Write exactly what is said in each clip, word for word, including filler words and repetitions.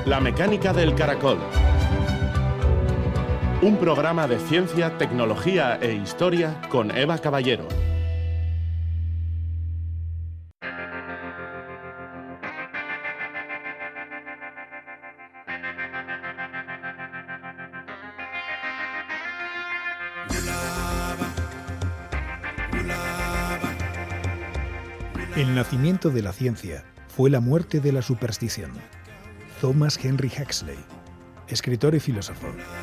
La mecánica del caracol. Un programa de ciencia, tecnología e historia con Eva Caballero. El nacimiento de la ciencia fue la muerte de la superstición. Thomas Henry Huxley, escritor y filósofo.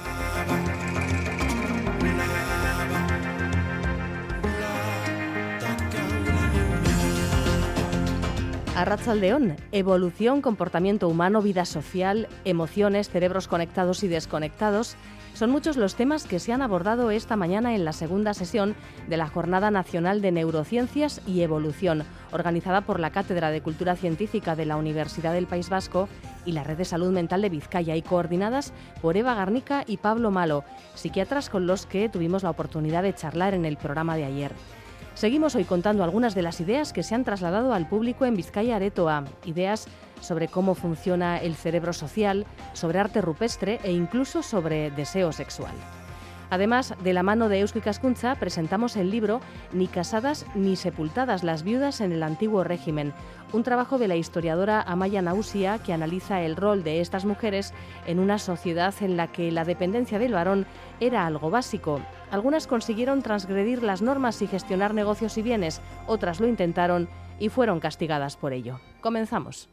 Arratsaldeón, evolución, comportamiento humano, vida social, emociones, cerebros conectados y desconectados. Son muchos los temas que se han abordado esta mañana en la segunda sesión de la Jornada Nacional de Neurociencias y Evolución, organizada por la Cátedra de Cultura Científica de la Universidad del País Vasco y la Red de Salud Mental de Vizcaya, y coordinadas por Eva Garnica y Pablo Malo, psiquiatras con los que tuvimos la oportunidad de charlar en el programa de ayer. Seguimos hoy contando algunas de las ideas que se han trasladado al público en Bizkaia Aretoa, ideas sobre cómo funciona el cerebro social, sobre arte rupestre e incluso sobre deseo sexual. Además, de la mano de Eusko Ikaskuntza, presentamos el libro Ni casadas ni sepultadas, las viudas en el antiguo régimen, un trabajo de la historiadora Amaia Naussia que analiza el rol de estas mujeres en una sociedad en la que la dependencia del varón era algo básico. Algunas consiguieron transgredir las normas y gestionar negocios y bienes, otras lo intentaron y fueron castigadas por ello. Comenzamos.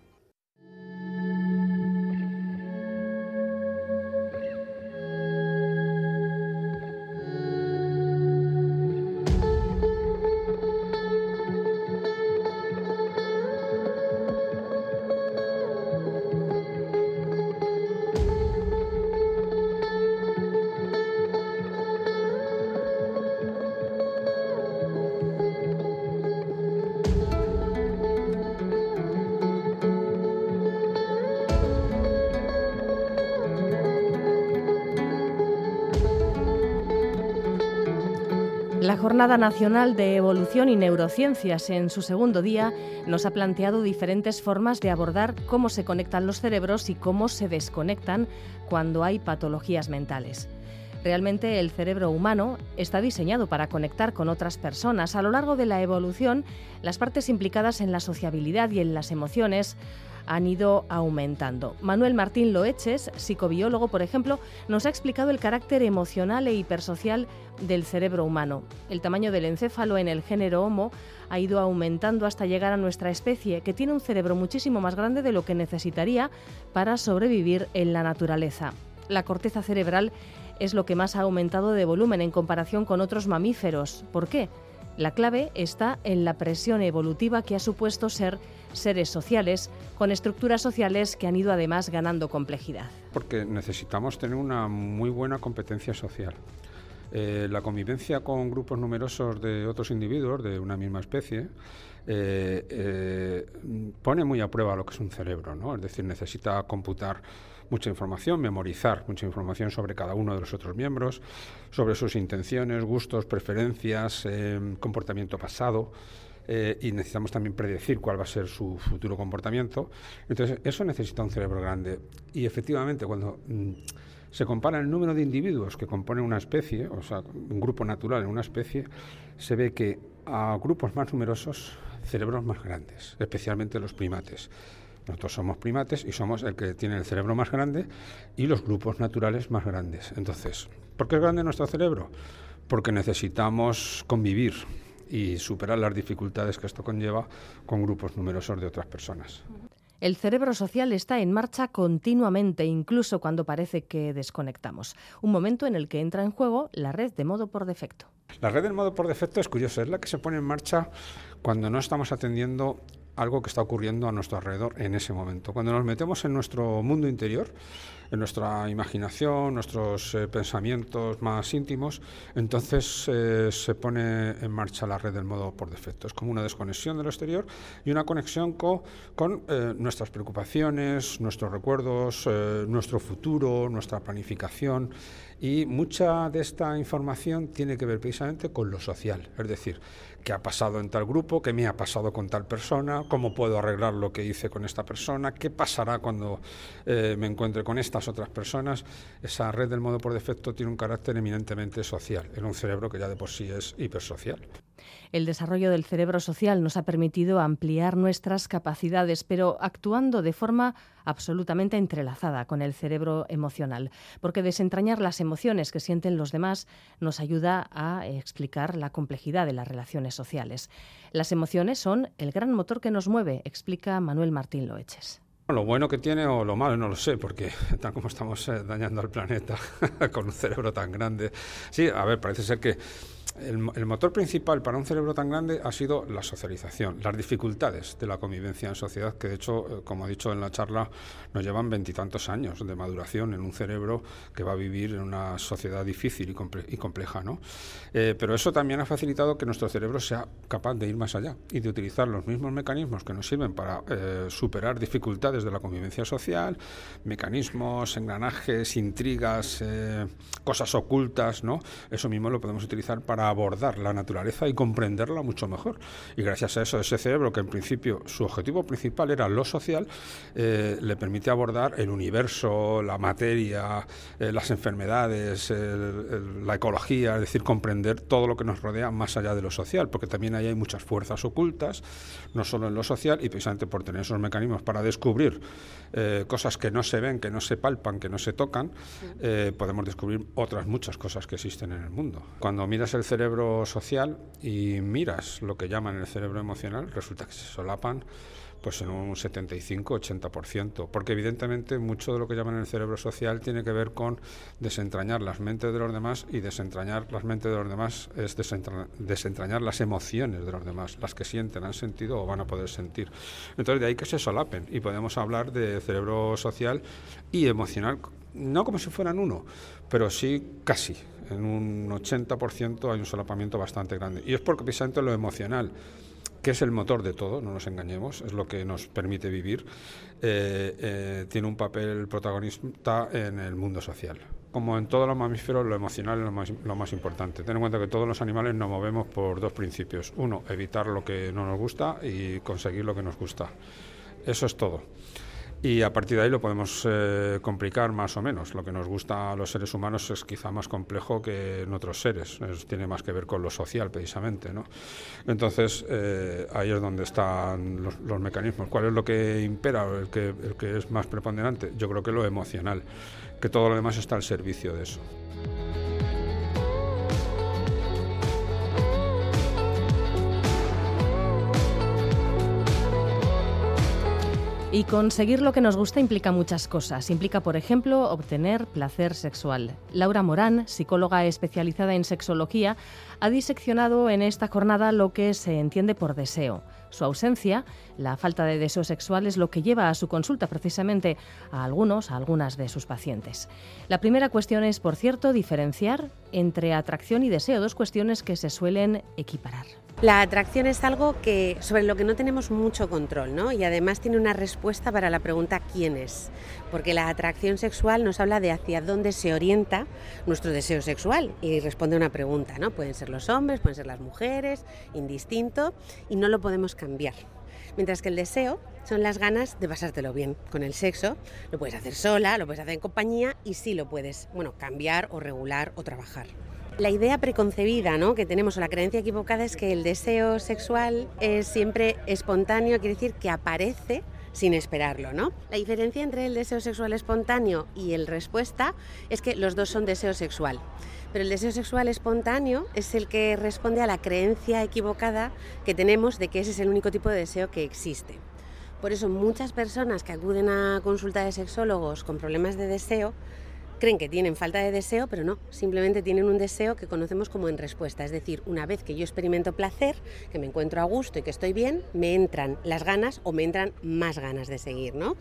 La Jornada Nacional de Evolución y Neurociencias, en su segundo día, nos ha planteado diferentes formas de abordar cómo se conectan los cerebros y cómo se desconectan cuando hay patologías mentales. Realmente el cerebro humano está diseñado para conectar con otras personas. A lo largo de la evolución, las partes implicadas en la sociabilidad y en las emociones han ido aumentando. Manuel Martín Loeches, psicobiólogo, por ejemplo, nos ha explicado el carácter emocional e hipersocial del cerebro humano. El tamaño del encéfalo en el género Homo ha ido aumentando hasta llegar a nuestra especie, que tiene un cerebro muchísimo más grande de lo que necesitaría para sobrevivir en la naturaleza. La corteza cerebral es lo que más ha aumentado de volumen en comparación con otros mamíferos. ¿Por qué? La clave está en la presión evolutiva que ha supuesto ser seres sociales, con estructuras sociales que han ido además ganando complejidad. Porque necesitamos tener una muy buena competencia social. Eh, la convivencia con grupos numerosos de otros individuos de una misma especie eh, eh, pone muy a prueba lo que es un cerebro, ¿no? Es decir, necesita computar mucha información, memorizar mucha información sobre cada uno de los otros miembros, sobre sus intenciones, gustos, preferencias, eh, comportamiento pasado, eh, y necesitamos también predecir cuál va a ser su futuro comportamiento. Entonces, eso necesita un cerebro grande. Y efectivamente, cuando mm, se compara el número de individuos que componen una especie, o sea, un grupo natural en una especie, se ve que a grupos más numerosos, cerebros más grandes, especialmente los primates. Nosotros somos primates y somos el que tiene el cerebro más grande y los grupos naturales más grandes. Entonces, ¿por qué es grande nuestro cerebro? Porque necesitamos convivir y superar las dificultades que esto conlleva con grupos numerosos de otras personas. El cerebro social está en marcha continuamente, incluso cuando parece que desconectamos. Un momento en el que entra en juego la red de modo por defecto. La red del modo por defecto es curiosa, es la que se pone en marcha cuando no estamos atendiendo algo que está ocurriendo a nuestro alrededor en ese momento. Cuando nos metemos en nuestro mundo interior, en nuestra imaginación, nuestros eh, pensamientos más íntimos, entonces eh, se pone en marcha la red del modo por defecto. Es como una desconexión de lo exterior y una conexión co, con eh, nuestras preocupaciones, nuestros recuerdos, eh, nuestro futuro, nuestra planificación. Y mucha de esta información tiene que ver precisamente con lo social, es decir, qué ha pasado en tal grupo, qué me ha pasado con tal persona, pasará, cómo puedo arreglar lo que hice con esta persona, qué pasará cuando eh, me encuentre con estas otras personas. Esa red del modo por defecto tiene un carácter eminentemente social, en un cerebro que ya de por sí es hipersocial. El desarrollo del cerebro social nos ha permitido ampliar nuestras capacidades, pero actuando de forma absolutamente entrelazada con el cerebro emocional, porque desentrañar las emociones que sienten los demás nos ayuda a explicar la complejidad de las relaciones sociales. Las emociones son el gran motor que nos mueve, explica Manuel Martín Loeches. Lo bueno que tiene o lo malo no lo sé, porque tal como estamos eh, dañando al planeta con un cerebro tan grande. Sí, a ver, parece ser que el, el motor principal para un cerebro tan grande ha sido la socialización, las dificultades de la convivencia en sociedad, que de hecho, eh, como he dicho en la charla, nos llevan veintitantos años de maduración en un cerebro que va a vivir en una sociedad difícil y, comple y compleja, ¿no? Eh, pero eso también ha facilitado que nuestro cerebro sea capaz de ir más allá y de utilizar los mismos mecanismos que nos sirven para eh, superar dificultades de la convivencia social, mecanismos, engranajes, intrigas, eh, cosas ocultas, ¿no? Eso mismo lo podemos utilizar para abordar la naturaleza y comprenderla mucho mejor. Y gracias a eso, ese cerebro, que en principio su objetivo principal era lo social, eh, le permite abordar el universo, la materia, eh, las enfermedades, el, el, la ecología, es decir, comprender todo lo que nos rodea más allá de lo social, porque también ahí hay muchas fuerzas ocultas, no solo en lo social, y precisamente por tener esos mecanismos para descubrir eh, cosas que no se ven, que no se palpan, que no se tocan, eh, podemos descubrir otras muchas cosas que existen en el mundo. Cuando miras el cerebro social y miras lo que llaman el cerebro emocional, resulta que se solapan pues en un setenta y cinco a ochenta por ciento, porque evidentemente mucho de lo que llaman el cerebro social tiene que ver con desentrañar las mentes de los demás, y desentrañar las mentes de los demás es desentra desentrañar las emociones de los demás, las que sienten, han sentido o van a poder sentir. Entonces de ahí que se solapen, y podemos hablar de cerebro social y emocional, no como si fueran uno, pero sí casi. En un ochenta por ciento hay un solapamiento bastante grande, y es porque precisamente lo emocional, que es el motor de todo, no nos engañemos, es lo que nos permite vivir, eh, eh, tiene un papel protagonista en el mundo social. Como en todos los mamíferos, lo emocional es lo más, lo más importante. Ten en cuenta que todos los animales nos movemos por dos principios. Uno, evitar lo que no nos gusta, y conseguir lo que nos gusta. Eso es todo. Y a partir de ahí lo podemos eh, complicar más o menos. Lo que nos gusta a los seres humanos es quizá más complejo que en otros seres. Es, tiene más que ver con lo social, precisamente, ¿no? Entonces, eh, ahí es donde están los, los mecanismos. ¿Cuál es lo que impera, el que, el que es más preponderante? Yo creo que lo emocional, que todo lo demás está al servicio de eso. Y conseguir lo que nos gusta implica muchas cosas. Implica, por ejemplo, obtener placer sexual. Laura Morán, psicóloga especializada en sexología, ha diseccionado en esta jornada lo que se entiende por deseo. Su ausencia, la falta de deseo sexual, es lo que lleva a su consulta precisamente a algunos, a algunas de sus pacientes. La primera cuestión es, por cierto, diferenciar entre atracción y deseo, dos cuestiones que se suelen equiparar. La atracción es algo que, sobre lo que no tenemos mucho control, ¿no? Y además tiene una respuesta para la pregunta ¿quién es? Porque la atracción sexual nos habla de hacia dónde se orienta nuestro deseo sexual y responde a una pregunta, ¿no? Pueden ser los hombres, pueden ser las mujeres, indistinto, y no lo podemos cambiar. Mientras que el deseo son las ganas de pasártelo bien con el sexo. Lo puedes hacer sola, lo puedes hacer en compañía, y sí lo puedes, bueno, cambiar o regular o trabajar. La idea preconcebida, ¿no?, que tenemos, o la creencia equivocada, es que el deseo sexual es siempre espontáneo, quiere decir que aparece sin esperarlo, ¿no? La diferencia entre el deseo sexual espontáneo y el respuesta es que los dos son deseo sexual. Pero el deseo sexual espontáneo es el que responde a la creencia equivocada que tenemos de que ese es el único tipo de deseo que existe. Por eso muchas personas que acuden a consulta de sexólogos con problemas de deseo creen que tienen falta de deseo, pero no, simplemente tienen un deseo que conocemos como en respuesta. Es decir, una vez que yo experimento placer, que me encuentro a gusto y que estoy bien, me entran las ganas o me entran más ganas de seguir, ¿no?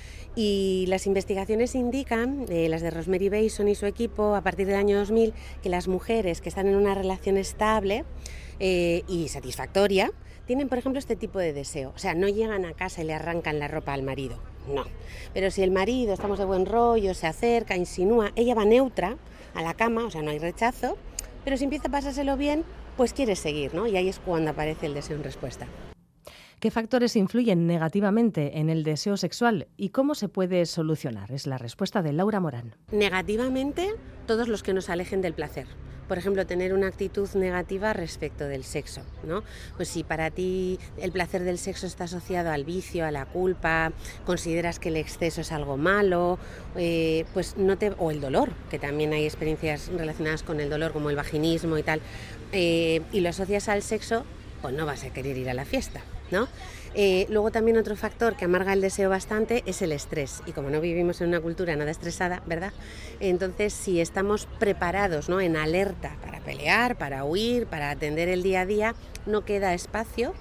Y las investigaciones indican, eh, las de Rosemary Bason y su equipo, a partir del año dos mil, que las mujeres que están en una relación estable eh, y satisfactoria tienen, por ejemplo, este tipo de deseo. O sea, no llegan a casa y le arrancan la ropa al marido, no. Pero si el marido, estamos de buen rollo, se acerca, insinúa, ella va neutra a la cama, o sea, no hay rechazo, pero si empieza a pasárselo bien, pues quiere seguir, ¿no? Y ahí es cuando aparece el deseo en respuesta. ¿Qué factores influyen negativamente en el deseo sexual y cómo se puede solucionar? Es la respuesta de Laura Morán. Negativamente, todos los que nos alejen del placer. Por ejemplo, tener una actitud negativa respecto del sexo, ¿no? Pues si para ti el placer del sexo está asociado al vicio, a la culpa, consideras que el exceso es algo malo, eh, pues no te, o el dolor, que también hay experiencias relacionadas con el dolor, como el vaginismo y tal, eh, y lo asocias al sexo, pues no vas a querer ir a la fiesta, ¿no? Eh, luego también otro factor que amarga el deseo bastante es el estrés, y como no vivimos en una cultura nada estresada, ¿verdad? Entonces, si estamos preparados, ¿no?, en alerta para pelear, para huir, para atender el día a día, no queda espacio,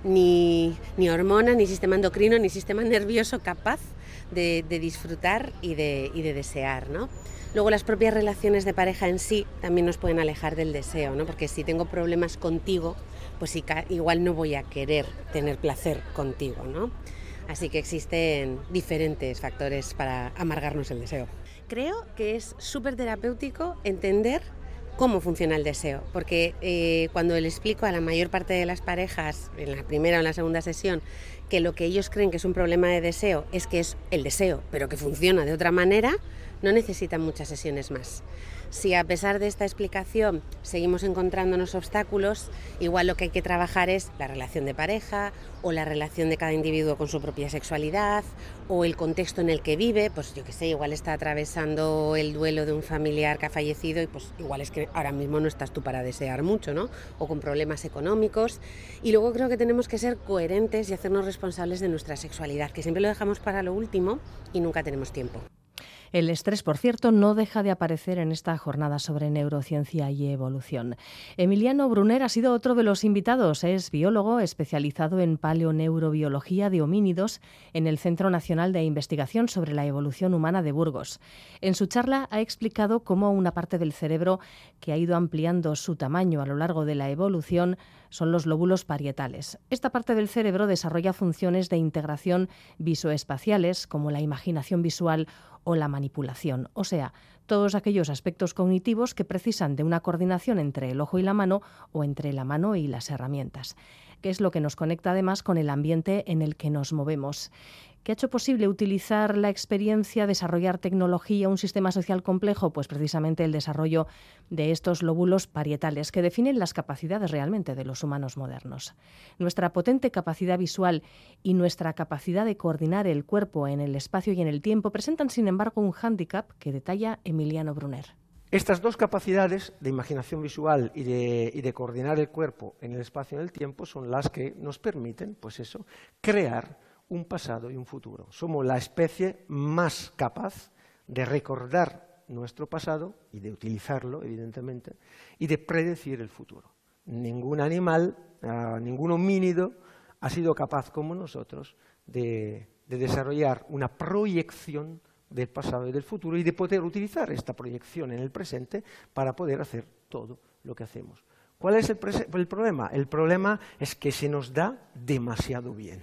ni, ni hormona, ni sistema endocrino, ni sistema nervioso capaz de, de disfrutar y de, y de desear, ¿no? Luego las propias relaciones de pareja en sí también nos pueden alejar del deseo, ¿no? Porque si tengo problemas contigo, pues igual no voy a querer tener placer contigo, ¿no? Así que existen diferentes factores para amargarnos el deseo. Creo que es súper terapéutico entender cómo funciona el deseo, porque eh, cuando le explico a la mayor parte de las parejas, en la primera o en la segunda sesión, que lo que ellos creen que es un problema de deseo es que es el deseo, pero que funciona de otra manera, no necesitan muchas sesiones más. Si a pesar de esta explicación seguimos encontrándonos obstáculos, igual lo que hay que trabajar es la relación de pareja o la relación de cada individuo con su propia sexualidad o el contexto en el que vive, pues yo qué sé, igual está atravesando el duelo de un familiar que ha fallecido y pues igual es que ahora mismo no estás tú para desear mucho, ¿no? O con problemas económicos. Y luego creo que tenemos que ser coherentes y hacernos responsables de nuestra sexualidad, que siempre lo dejamos para lo último y nunca tenemos tiempo. El estrés, por cierto, no deja de aparecer en esta jornada sobre neurociencia y evolución. Emiliano Brunner ha sido otro de los invitados. Es biólogo especializado en paleoneurobiología de homínidos en el Centro Nacional de Investigación sobre la Evolución Humana de Burgos. En su charla ha explicado cómo una parte del cerebro que ha ido ampliando su tamaño a lo largo de la evolución son los lóbulos parietales. Esta parte del cerebro desarrolla funciones de integración visoespaciales, como la imaginación visual o la manipulación, o sea, todos aquellos aspectos cognitivos que precisan de una coordinación entre el ojo y la mano o entre la mano y las herramientas, que es lo que nos conecta además con el ambiente en el que nos movemos. ¿Qué ha hecho posible utilizar la experiencia, desarrollar tecnología, un sistema social complejo? Pues precisamente el desarrollo de estos lóbulos parietales que definen las capacidades realmente de los humanos modernos. Nuestra potente capacidad visual y nuestra capacidad de coordinar el cuerpo en el espacio y en el tiempo presentan, sin embargo, un hándicap que detalla Emiliano Brunner. Estas dos capacidades de imaginación visual y de, y de coordinar el cuerpo en el espacio y en el tiempo son las que nos permiten, pues eso, crear un pasado y un futuro. Somos la especie más capaz de recordar nuestro pasado y de utilizarlo, evidentemente, y de predecir el futuro. Ningún animal, uh, ningún homínido ha sido capaz como nosotros de, de desarrollar una proyección del pasado y del futuro y de poder utilizar esta proyección en el presente para poder hacer todo lo que hacemos. ¿Cuál es el, el problema? El problema es que se nos da demasiado bien.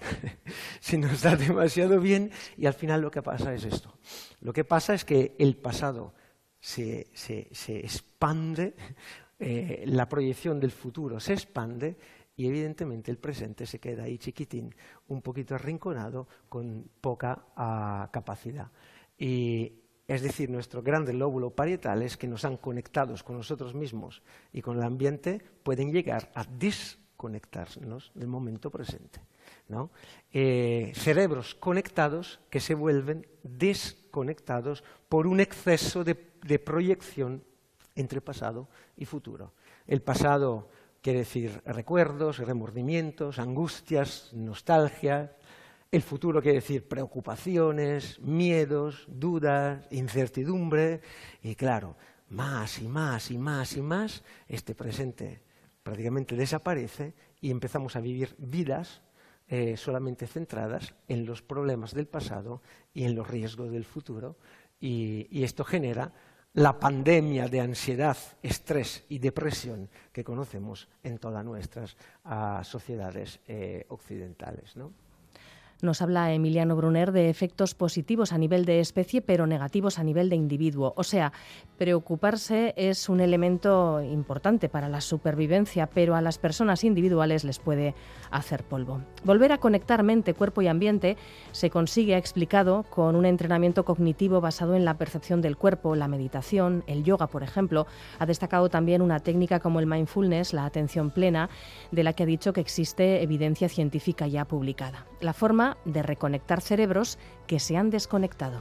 Se nos da demasiado bien y al final lo que pasa es esto. Lo que pasa es que el pasado se, se, se expande, eh, la proyección del futuro se expande y evidentemente el presente se queda ahí chiquitín, un poquito arrinconado, con poca uh, capacidad. Y es decir, nuestros grandes lóbulos parietales que nos han conectados con nosotros mismos y con el ambiente pueden llegar a desconectarnos del momento presente, ¿no? Eh, cerebros conectados que se vuelven desconectados por un exceso de, de proyección entre pasado y futuro. El pasado quiere decir recuerdos, remordimientos, angustias, nostalgias. El futuro quiere decir preocupaciones, miedos, dudas, incertidumbre y claro, más y más y más y más, este presente prácticamente desaparece y empezamos a vivir vidas eh, solamente centradas en los problemas del pasado y en los riesgos del futuro y, y esto genera la pandemia de ansiedad, estrés y depresión que conocemos en todas nuestras uh, sociedades eh, occidentales, ¿no? Nos habla Emiliano Brunner de efectos positivos a nivel de especie, pero negativos a nivel de individuo. O sea, preocuparse es un elemento importante para la supervivencia, pero a las personas individuales les puede hacer polvo. Volver a conectar mente, cuerpo y ambiente se consigue, ha explicado, con un entrenamiento cognitivo basado en la percepción del cuerpo, la meditación, el yoga, por ejemplo. Ha destacado también una técnica como el mindfulness, la atención plena, de la que ha dicho que existe evidencia científica ya publicada. La forma de reconectar cerebros que se han desconectado.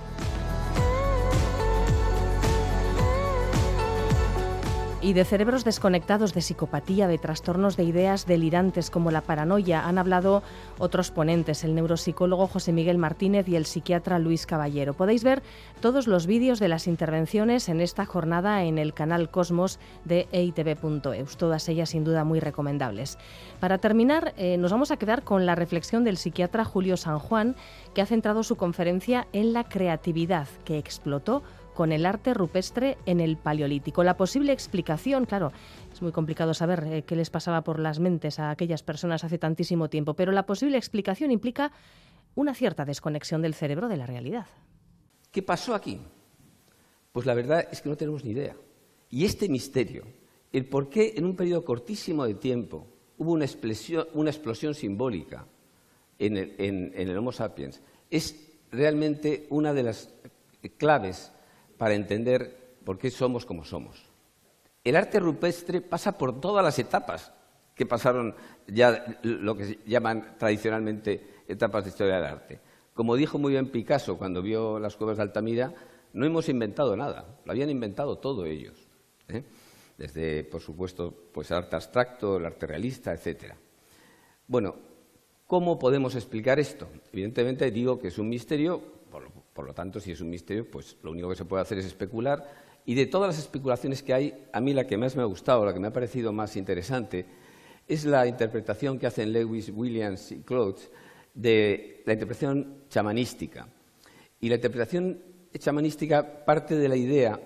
Y de cerebros desconectados, de psicopatía, de trastornos de ideas delirantes como la paranoia han hablado otros ponentes, el neuropsicólogo José Miguel Martínez y el psiquiatra Luis Caballero. Podéis ver todos los vídeos de las intervenciones en esta jornada en el canal Cosmos de e i te ve punto e u s, todas ellas sin duda muy recomendables. Para terminar, eh, nos vamos a quedar con la reflexión del psiquiatra Julio San Juan, que ha centrado su conferencia en la creatividad que explotó con el arte rupestre en el Paleolítico. La posible explicación, claro, es muy complicado saber eh, qué les pasaba por las mentes a aquellas personas hace tantísimo tiempo, pero la posible explicación implica una cierta desconexión del cerebro de la realidad. ¿Qué pasó aquí? Pues la verdad es que no tenemos ni idea. Y este misterio, el por qué en un periodo cortísimo de tiempo hubo una explosión, una explosión simbólica en el, en, en el Homo sapiens, es realmente una de las claves para entender por qué somos como somos. El arte rupestre pasa por todas las etapas que pasaron ya lo que se llaman tradicionalmente etapas de historia del arte. Como dijo muy bien Picasso cuando vio las cuevas de Altamira, no hemos inventado nada, lo habían inventado todo ellos, ¿eh? Desde, por supuesto, pues el arte abstracto, el arte realista, etcétera. Bueno, ¿cómo podemos explicar esto? Evidentemente digo que es un misterio. Por lo, por lo tanto, si es un misterio, pues lo único que se puede hacer es especular. Y de todas las especulaciones que hay, a mí la que más me ha gustado, la que me ha parecido más interesante, es la interpretación que hacen Lewis, Williams y Klotz de la interpretación chamanística. Y la interpretación chamanística parte de la idea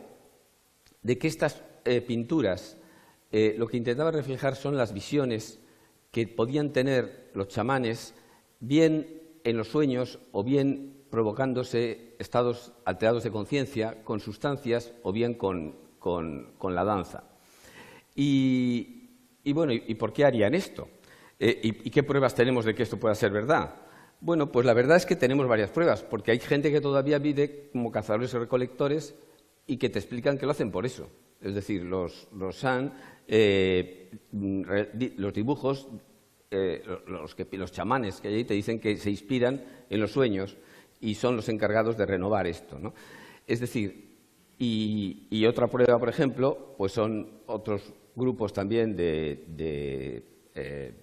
de que estas eh, pinturas eh, lo que intentaban reflejar son las visiones que podían tener los chamanes, bien en los sueños o bien provocándose estados alterados de conciencia con sustancias o bien con, con, con la danza. Y, y bueno, ¿y, ¿y por qué harían esto? Eh, y, ¿Y qué pruebas tenemos de que esto pueda ser verdad? Bueno, pues la verdad es que tenemos varias pruebas, porque hay gente que todavía vive como cazadores y recolectores y que te explican que lo hacen por eso. Es decir, los, los Shan, eh, los dibujos, eh, los, que, los chamanes que hay ahí te dicen que se inspiran en los sueños y son los encargados de renovar esto, ¿no? Es decir, y, y otra prueba, por ejemplo, pues son otros grupos también de, de eh,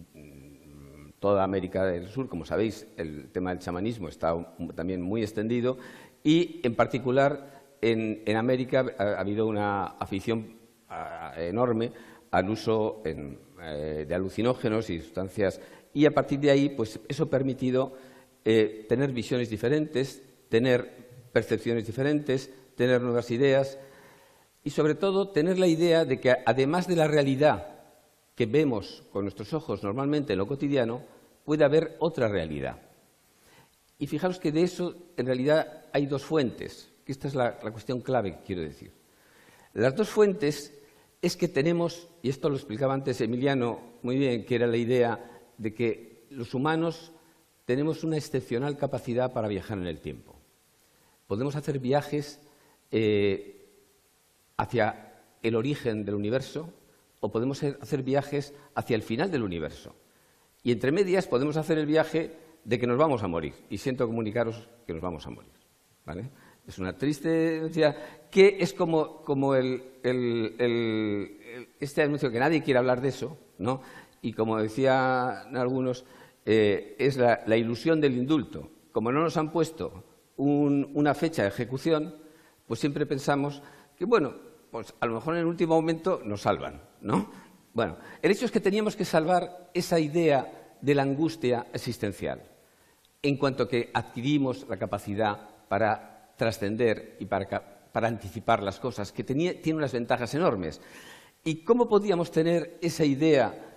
toda América del Sur. Como sabéis, el tema del chamanismo está también muy extendido y, en particular, en, en América ha, ha habido una afición a, enorme al uso en, eh, de alucinógenos y sustancias, y a partir de ahí, pues eso ha permitido Eh, tener visiones diferentes, tener percepciones diferentes, tener nuevas ideas y, sobre todo, tener la idea de que, además de la realidad que vemos con nuestros ojos normalmente en lo cotidiano, puede haber otra realidad. Y fijaros que de eso, en realidad, hay dos fuentes, que esta es la, la cuestión clave que quiero decir. Las dos fuentes es que tenemos, y esto lo explicaba antes Emiliano muy bien, que era la idea de que los humanos tenemos una excepcional capacidad para viajar en el tiempo. Podemos hacer viajes eh, hacia el origen del universo o podemos hacer viajes hacia el final del universo. Y entre medias podemos hacer el viaje de que nos vamos a morir. Y siento comunicaros que nos vamos a morir, ¿vale? Es una triste noticia que es como, como el, el, el, el, este anuncio que nadie quiere hablar de eso, ¿no? Y como decían algunos, Eh, es la, la ilusión del indulto. Como no nos han puesto un, una fecha de ejecución, pues siempre pensamos que, bueno, pues a lo mejor en el último momento nos salvan, ¿no? Bueno, el hecho es que teníamos que salvar esa idea de la angustia existencial, en cuanto que adquirimos la capacidad para trascender y para, para anticipar las cosas, que tenía, tiene unas ventajas enormes. ¿Y cómo podíamos tener esa idea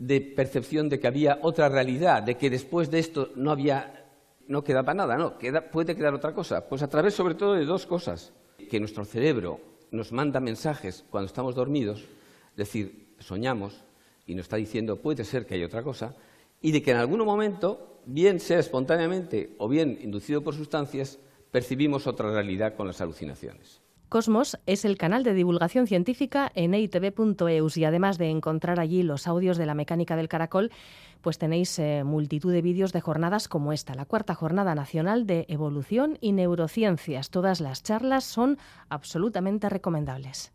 de percepción de que había otra realidad, de que después de esto no había, no quedaba nada, no, queda, puede quedar otra cosa. Pues a través sobre todo de dos cosas, que nuestro cerebro nos manda mensajes cuando estamos dormidos, es decir, soñamos y nos está diciendo puede ser que haya otra cosa, y de que en algún momento, bien sea espontáneamente o bien inducido por sustancias, percibimos otra realidad con las alucinaciones. Cosmos es el canal de divulgación científica en e i te be punto e u s y además de encontrar allí los audios de la mecánica del caracol, pues tenéis eh, multitud de vídeos de jornadas como esta, la cuarta Jornada Nacional de Evolución y Neurociencias. Todas las charlas son absolutamente recomendables.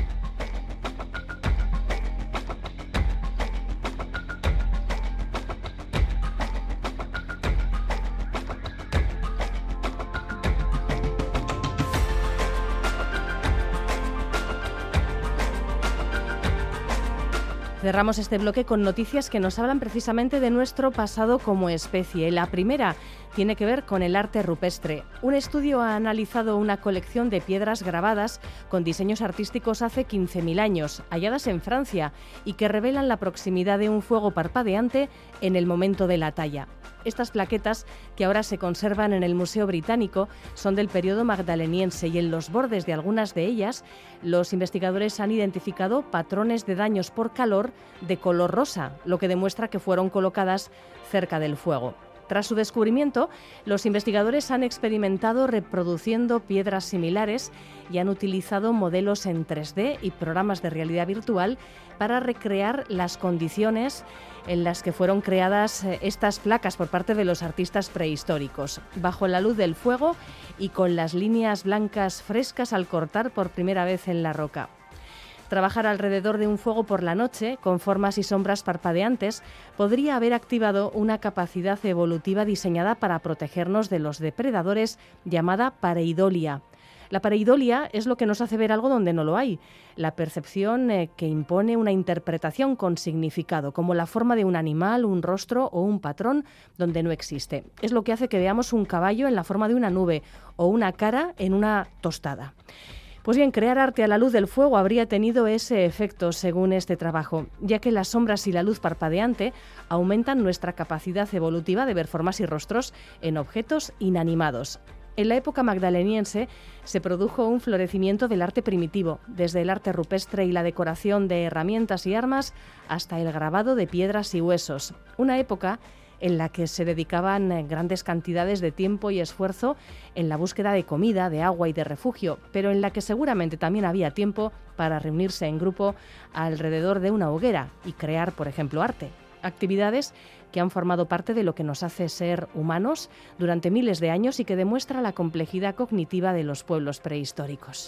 Cerramos este bloque con noticias que nos hablan precisamente de nuestro pasado como especie. La primera tiene que ver con el arte rupestre. Un estudio ha analizado una colección de piedras grabadas con diseños artísticos hace quince mil años, halladas en Francia, y que revelan la proximidad de un fuego parpadeante en el momento de la talla. Estas plaquetas, que ahora se conservan en el Museo Británico, son del periodo magdaleniense y en los bordes de algunas de ellas los investigadores han identificado patrones de daños por calor de color rosa, lo que demuestra que fueron colocadas cerca del fuego. Tras su descubrimiento, los investigadores han experimentado reproduciendo piedras similares y han utilizado modelos en tres D y programas de realidad virtual para recrear las condiciones en las que fueron creadas estas placas por parte de los artistas prehistóricos, bajo la luz del fuego y con las líneas blancas frescas al cortar por primera vez en la roca. Trabajar alrededor de un fuego por la noche, con formas y sombras parpadeantes, podría haber activado una capacidad evolutiva diseñada para protegernos de los depredadores llamada pareidolia. La pareidolia es lo que nos hace ver algo donde no lo hay, la percepción eh, que impone una interpretación con significado, como la forma de un animal, un rostro o un patrón donde no existe. Es lo que hace que veamos un caballo en la forma de una nube o una cara en una tostada. Pues bien, crear arte a la luz del fuego habría tenido ese efecto, según este trabajo, ya que las sombras y la luz parpadeante aumentan nuestra capacidad evolutiva de ver formas y rostros en objetos inanimados. En la época magdaleniense se produjo un florecimiento del arte primitivo, desde el arte rupestre y la decoración de herramientas y armas hasta el grabado de piedras y huesos. Una época en la que se dedicaban grandes cantidades de tiempo y esfuerzo en la búsqueda de comida, de agua y de refugio, pero en la que seguramente también había tiempo para reunirse en grupo alrededor de una hoguera y crear, por ejemplo, arte. Actividades que han formado parte de lo que nos hace ser humanos durante miles de años y que demuestra la complejidad cognitiva de los pueblos prehistóricos.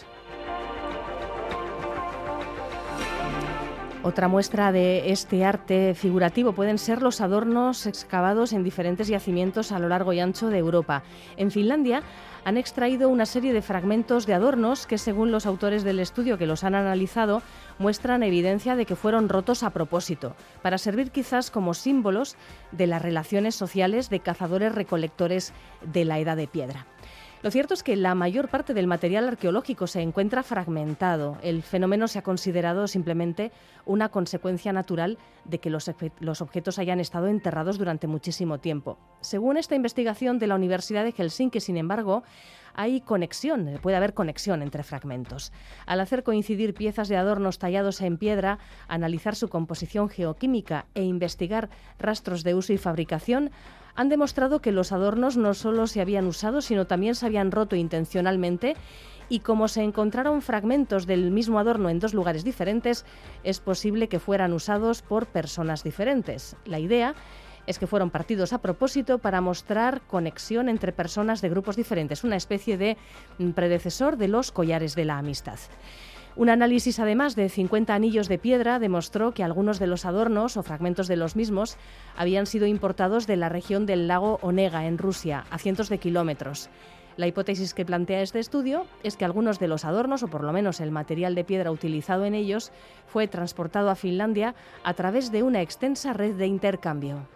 Otra muestra de este arte figurativo pueden ser los adornos excavados en diferentes yacimientos a lo largo y ancho de Europa. En Finlandia han extraído una serie de fragmentos de adornos que, según los autores del estudio que los han analizado, muestran evidencia de que fueron rotos a propósito, para servir quizás como símbolos de las relaciones sociales de cazadores-recolectores de la Edad de Piedra. Lo cierto es que la mayor parte del material arqueológico se encuentra fragmentado. El fenómeno se ha considerado simplemente una consecuencia natural de que los, los objetos hayan estado enterrados durante muchísimo tiempo. Según esta investigación de la Universidad de Helsinki, sin embargo, hay conexión, puede haber conexión entre fragmentos. Al hacer coincidir piezas de adornos tallados en piedra, analizar su composición geoquímica e investigar rastros de uso y fabricación, han demostrado que los adornos no solo se habían usado, sino también se habían roto intencionalmente, y como se encontraron fragmentos del mismo adorno en dos lugares diferentes, es posible que fueran usados por personas diferentes. La idea es que fueron partidos a propósito para mostrar conexión entre personas de grupos diferentes, una especie de predecesor de los collares de la amistad. Un análisis, además, de cincuenta anillos de piedra demostró que algunos de los adornos o fragmentos de los mismos habían sido importados de la región del lago Onega, en Rusia, a cientos de kilómetros. La hipótesis que plantea este estudio es que algunos de los adornos, o por lo menos el material de piedra utilizado en ellos, fue transportado a Finlandia a través de una extensa red de intercambio.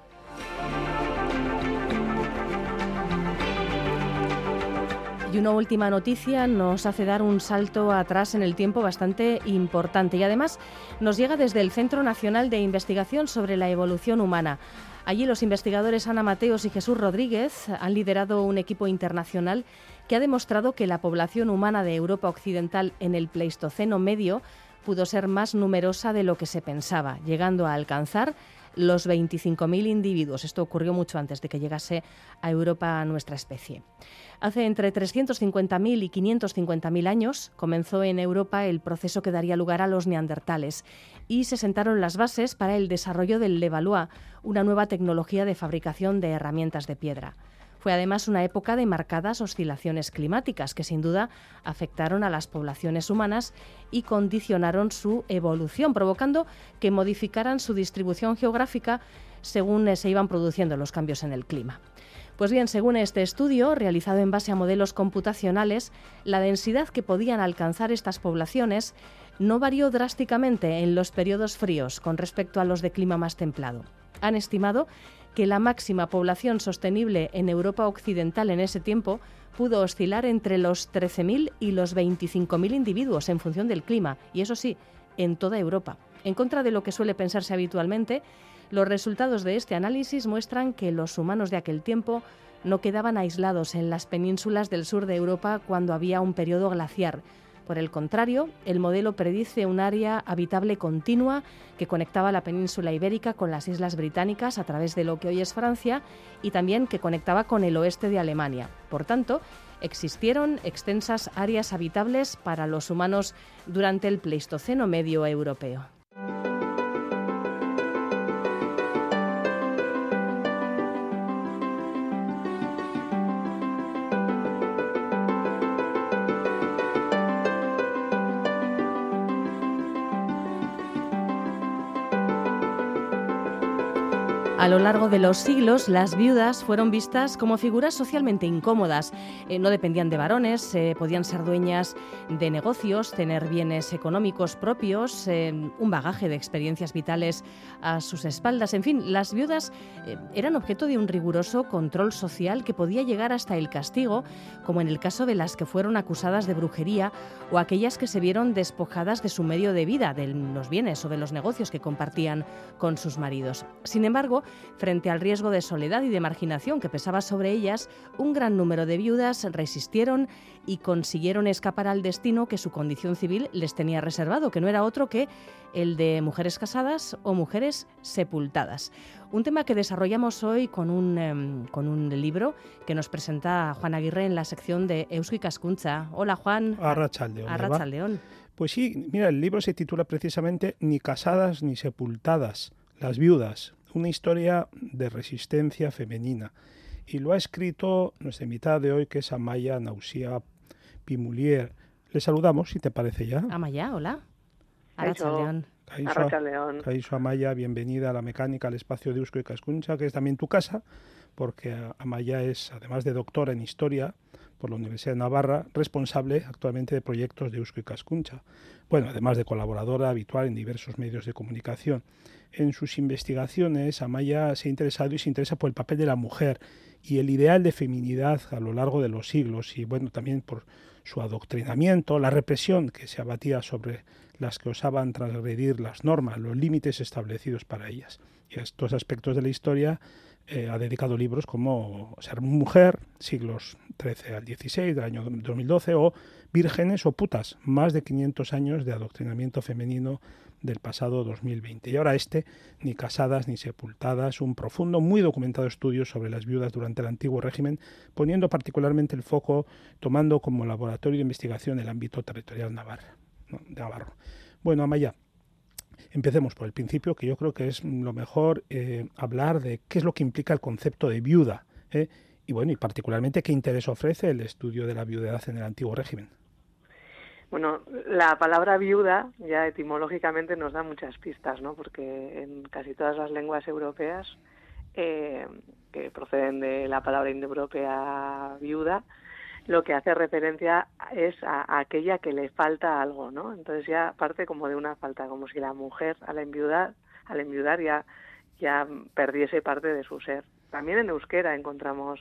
Y una última noticia nos hace dar un salto atrás en el tiempo bastante importante y además nos llega desde el Centro Nacional de Investigación sobre la Evolución Humana. Allí los investigadores Ana Mateos y Jesús Rodríguez han liderado un equipo internacional que ha demostrado que la población humana de Europa Occidental en el Pleistoceno medio pudo ser más numerosa de lo que se pensaba, llegando a alcanzar los veinticinco mil individuos. Esto ocurrió mucho antes de que llegase a Europa nuestra especie. Hace entre trescientos cincuenta mil y quinientos cincuenta mil años comenzó en Europa el proceso que daría lugar a los neandertales y se sentaron las bases para el desarrollo del Levallois, una nueva tecnología de fabricación de herramientas de piedra. Fue además una época de marcadas oscilaciones climáticas que sin duda afectaron a las poblaciones humanas y condicionaron su evolución, provocando que modificaran su distribución geográfica según se iban produciendo los cambios en el clima. Pues bien, según este estudio, realizado en base a modelos computacionales, la densidad que podían alcanzar estas poblaciones no varió drásticamente en los periodos fríos con respecto a los de clima más templado. Han estimado que la máxima población sostenible en Europa Occidental en ese tiempo pudo oscilar entre los trece mil y los veinticinco mil individuos en función del clima, y eso sí, en toda Europa. En contra de lo que suele pensarse habitualmente, los resultados de este análisis muestran que los humanos de aquel tiempo no quedaban aislados en las penínsulas del sur de Europa cuando había un periodo glaciar. Por el contrario, el modelo predice un área habitable continua que conectaba la península ibérica con las islas británicas a través de lo que hoy es Francia y también que conectaba con el oeste de Alemania. Por tanto, existieron extensas áreas habitables para los humanos durante el Pleistoceno medio europeo. A lo largo de los siglos, las viudas fueron vistas como figuras socialmente incómodas. Eh, no dependían de varones, eh, podían ser dueñas de negocios, tener bienes económicos propios, eh, un bagaje de experiencias vitales a sus espaldas. En fin, las viudas eh, eran objeto de un riguroso control social que podía llegar hasta el castigo, como en el caso de las que fueron acusadas de brujería o aquellas que se vieron despojadas de su medio de vida, de los bienes o de los negocios que compartían con sus maridos. Sin embargo, frente al riesgo de soledad y de marginación que pesaba sobre ellas, un gran número de viudas resistieron y consiguieron escapar al destino que su condición civil les tenía reservado, que no era otro que el de mujeres casadas o mujeres sepultadas. Un tema que desarrollamos hoy con un, eh, con un libro que nos presenta Juan Aguirre en la sección de Eusko Ikaskuntza. Hola, Juan. Arratsaldeon. Arratsaldeon. Pues sí, mira, el libro se titula precisamente Ni casadas ni sepultadas, las viudas, una historia de resistencia femenina. Y lo ha escrito nuestra invitada de hoy, que es Amaya Naussia Pimulier. Le saludamos, si te parece ya. Amaya, hola. Arratsaldeon. Arratsaldeon. Kaixo Amaya, bienvenida a La Mecánica, al espacio de Eusko Ikaskuntza, que es también tu casa, porque Amaya es, además de doctora en Historia por la Universidad de Navarra, responsable actualmente de proyectos de Eusko Ikaskuntza. Bueno, además de colaboradora habitual en diversos medios de comunicación. En sus investigaciones, Amaya se ha interesado y se interesa por el papel de la mujer y el ideal de feminidad a lo largo de los siglos, y bueno, también por su adoctrinamiento, la represión que se abatía sobre las que osaban transgredir las normas, los límites establecidos para ellas. Y a estos aspectos de la historia eh, ha dedicado libros como Ser mujer, siglos trece al dieciséis, del año dos mil doce, o Vírgenes o putas, más de quinientos años de adoctrinamiento femenino del pasado dos mil veinte. Y ahora este, Ni casadas ni sepultadas, un profundo, muy documentado estudio sobre las viudas durante el antiguo régimen, poniendo particularmente el foco, tomando como laboratorio de investigación el ámbito territorial navarro. ¿no? navarro. Bueno, Amaya, empecemos por el principio, que yo creo que es lo mejor eh, hablar de qué es lo que implica el concepto de viuda, ¿eh? y bueno, y particularmente qué interés ofrece el estudio de la viudedad en el antiguo régimen. Bueno, la palabra viuda ya etimológicamente nos da muchas pistas, ¿no? Porque en casi todas las lenguas europeas eh, que proceden de la palabra indoeuropea viuda, lo que hace referencia es a, a aquella que le falta algo, ¿no? Entonces ya parte como de una falta, como si la mujer al enviudar, al enviudar ya, ya perdiese parte de su ser. También en euskera encontramos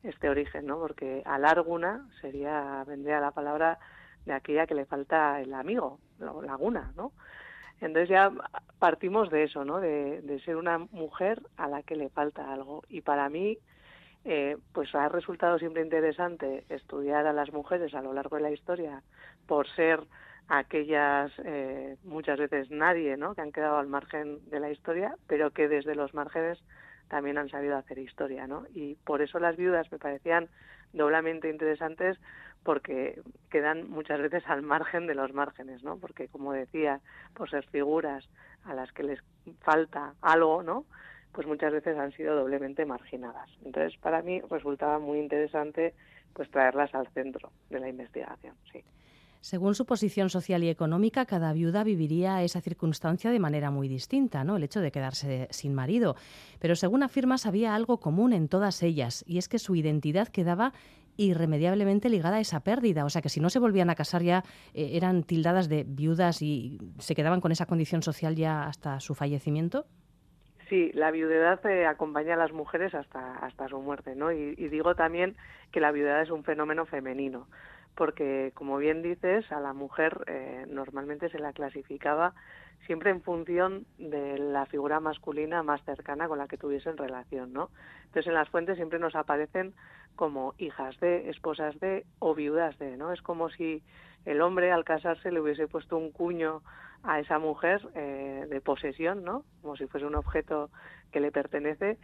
este origen, ¿no? Porque alárguna sería, vendría la palabra de aquella que le falta el amigo, laguna, ¿no? Entonces ya partimos de eso, ¿no? De, de ser una mujer a la que le falta algo. Y para mí, eh, pues ha resultado siempre interesante estudiar a las mujeres a lo largo de la historia por ser aquellas, eh, muchas veces nadie, ¿no? Que han quedado al margen de la historia, pero que desde los márgenes también han sabido hacer historia, ¿no? Y por eso las viudas me parecían doblemente interesantes, porque quedan muchas veces al margen de los márgenes, ¿no? Porque, como decía, por ser figuras a las que les falta algo, ¿no? Pues muchas veces han sido doblemente marginadas. Entonces, para mí resultaba muy interesante pues traerlas al centro de la investigación, sí. Según su posición social y económica, cada viuda viviría esa circunstancia de manera muy distinta, ¿no? El hecho de quedarse sin marido. Pero según afirmas, había algo común en todas ellas, y es que su identidad quedaba irremediablemente ligada a esa pérdida. O sea, que si no se volvían a casar ya eh, eran tildadas de viudas y se quedaban con esa condición social ya hasta su fallecimiento. Sí, la viudedad eh, acompaña a las mujeres hasta, hasta su muerte, ¿no? Y, y digo también que la viudedad es un fenómeno femenino, porque, como bien dices, a la mujer eh, normalmente se la clasificaba siempre en función de la figura masculina más cercana con la que tuviesen relación, ¿no? Entonces, en las fuentes siempre nos aparecen como hijas de, esposas de o viudas de, ¿no? Es como si el hombre al casarse le hubiese puesto un cuño a esa mujer eh, de posesión, ¿no? Como si fuese un objeto que le pertenece,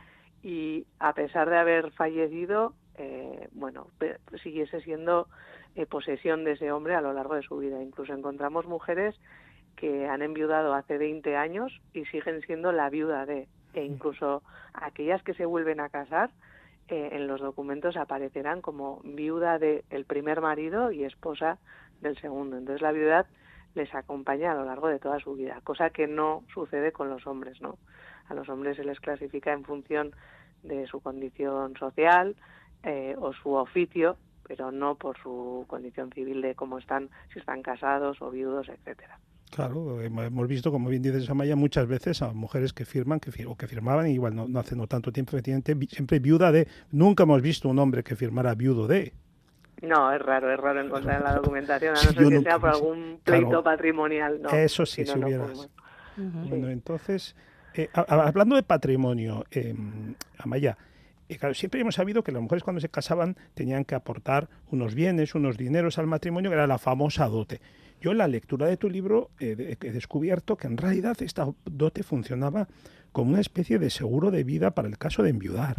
y a pesar de haber fallecido, eh, bueno, siguiese siendo eh, posesión de ese hombre a lo largo de su vida. Incluso encontramos mujeres que han enviudado hace veinte años y siguen siendo la viuda de, e incluso aquellas que se vuelven a casar, eh, en los documentos aparecerán como viuda del primer marido y esposa del segundo. Entonces la viudad les acompaña a lo largo de toda su vida, cosa que no sucede con los hombres, ¿no? A los hombres se les clasifica en función de su condición social eh, o su oficio, pero no por su condición civil de cómo están, si están casados o viudos, etcétera. Claro, hemos visto, como bien dices, Amaya, muchas veces a mujeres que firman que fir- o que firmaban, y igual no, no hace no tanto tiempo, efectivamente, vi- siempre viuda de. Nunca hemos visto un hombre que firmara viudo de. No, es raro, es raro encontrar en la documentación, a no ser Yo que nunca, sea por algún pleito claro, patrimonial. No, eso sí, si si no, no hubieras. forma. Bueno, Sí. entonces, eh, a- a- hablando de patrimonio, eh, Amaya, eh, claro, siempre hemos sabido que las mujeres cuando se casaban tenían que aportar unos bienes, unos dineros al matrimonio, que era la famosa dote. Yo en la lectura de tu libro eh, de- he descubierto que en realidad esta dote funcionaba como una especie de seguro de vida para el caso de enviudar.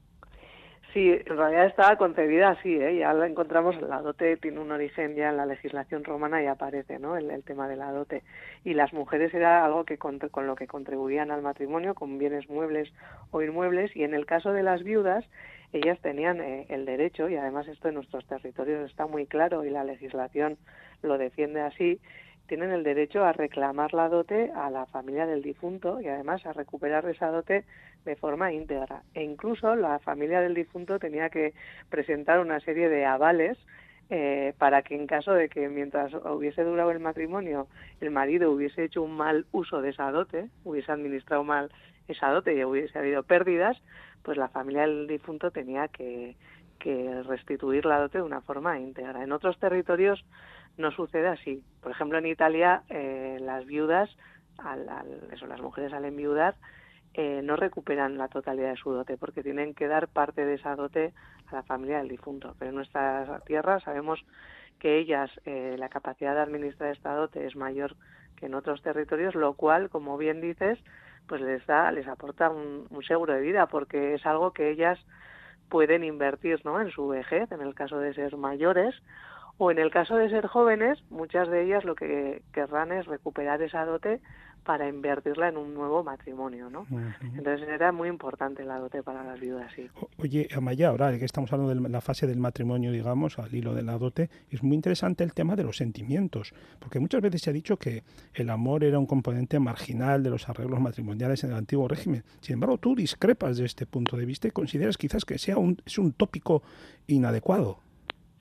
Sí, en realidad estaba concebida así, ¿eh? Ya la encontramos, la dote tiene un origen ya en la legislación romana y aparece, ¿no? El, el tema de la dote. Y las mujeres era algo que con, con lo que contribuían al matrimonio, con bienes muebles o inmuebles, y en el caso de las viudas, ellas tenían eh, el derecho, y además esto en nuestros territorios está muy claro y la legislación lo defiende así, tienen el derecho a reclamar la dote a la familia del difunto y además a recuperar esa dote de forma íntegra. E incluso la familia del difunto tenía que presentar una serie de avales eh, para que en caso de que mientras hubiese durado el matrimonio el marido hubiese hecho un mal uso de esa dote, hubiese administrado mal esa dote y hubiese habido pérdidas, pues la familia del difunto tenía que, que restituir la dote de una forma íntegra. En otros territorios no sucede así. Por ejemplo, en Italia eh, las viudas, al, al, eso, las mujeres al enviudar, eh, no recuperan la totalidad de su dote porque tienen que dar parte de esa dote a la familia del difunto. Pero en nuestra tierra sabemos que ellas, eh, la capacidad de administrar esta dote es mayor que en otros territorios, lo cual, como bien dices, pues les da, les aporta un, un seguro de vida porque es algo que ellas pueden invertir, ¿no? En su vejez, en el caso de ser mayores. O en el caso de ser jóvenes, muchas de ellas lo que querrán es recuperar esa dote para invertirla en un nuevo matrimonio, ¿no? Uh-huh. Entonces era muy importante la dote para las viudas, sí. Oye, Amaya, ahora que estamos hablando de la fase del matrimonio, digamos, al hilo de la dote, es muy interesante el tema de los sentimientos, porque muchas veces se ha dicho que el amor era un componente marginal de los arreglos matrimoniales en el antiguo régimen. Sin embargo, tú discrepas de este punto de vista y consideras quizás que sea un, es un tópico inadecuado.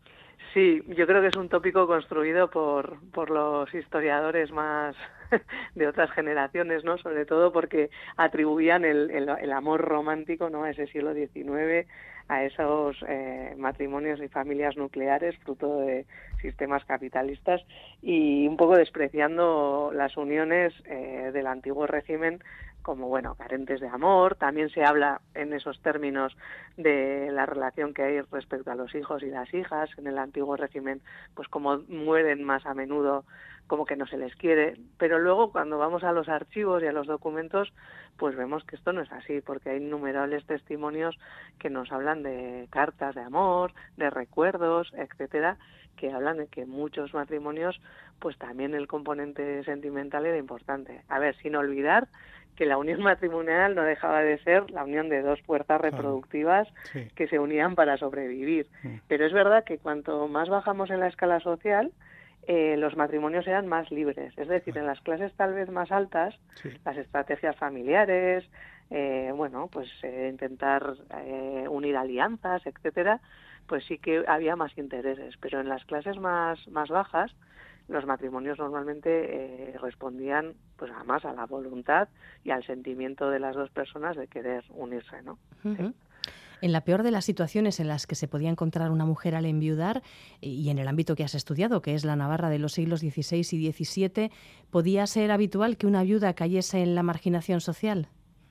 Sí, yo creo que es un tópico construido por, por los historiadores más de otras generaciones, ¿no? Sobre todo porque atribuían el, el, el amor romántico, ¿no?, a ese siglo diecinueve, a esos eh, matrimonios y familias nucleares fruto de sistemas capitalistas, y un poco despreciando las uniones eh, del antiguo régimen como, bueno, carentes de amor. También se habla en esos términos de la relación que hay respecto a los hijos y las hijas. En el antiguo régimen, pues como mueren más a menudo, como que no se les quiere. Pero luego, cuando vamos a los archivos y a los documentos, pues vemos que esto no es así, porque hay innumerables testimonios que nos hablan de cartas de amor, de recuerdos, etcétera, que hablan de que muchos matrimonios, pues también el componente sentimental era importante. A ver, sin olvidar que la unión matrimonial no dejaba de ser la unión de dos fuerzas reproductivas, sí, que se unían para sobrevivir. Sí. Pero es verdad que cuanto más bajamos en la escala social, eh, los matrimonios eran más libres. Es decir, en las clases tal vez más altas, sí, las estrategias familiares, eh, bueno, pues eh, intentar eh, unir alianzas, etcétera, pues sí que había más intereses. Pero en las clases más, más bajas, los matrimonios normalmente eh, respondían pues además a la voluntad y al sentimiento de las dos personas de querer unirse, ¿no? Uh-huh. Sí. En la peor de las situaciones en las que se podía encontrar una mujer al enviudar, y en el ámbito que has estudiado, que es la Navarra de los siglos dieciséis y diecisiete, ¿podía ser habitual que una viuda cayese en la marginación social?